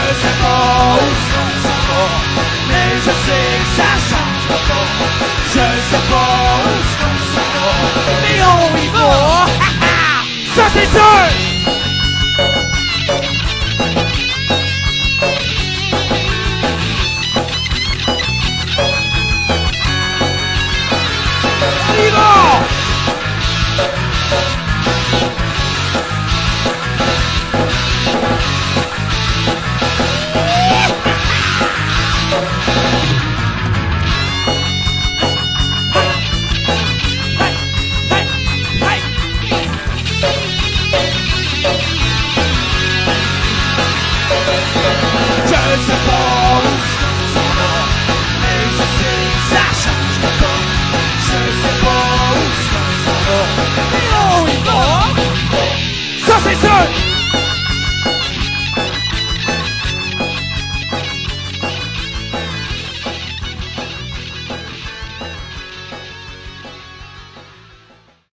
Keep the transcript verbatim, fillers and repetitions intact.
sais pas où ça va, mais je sais que ça change pas. Je sais pas où ça va, mais on y va. Ça c'est sûr. On y va. C'est sûr.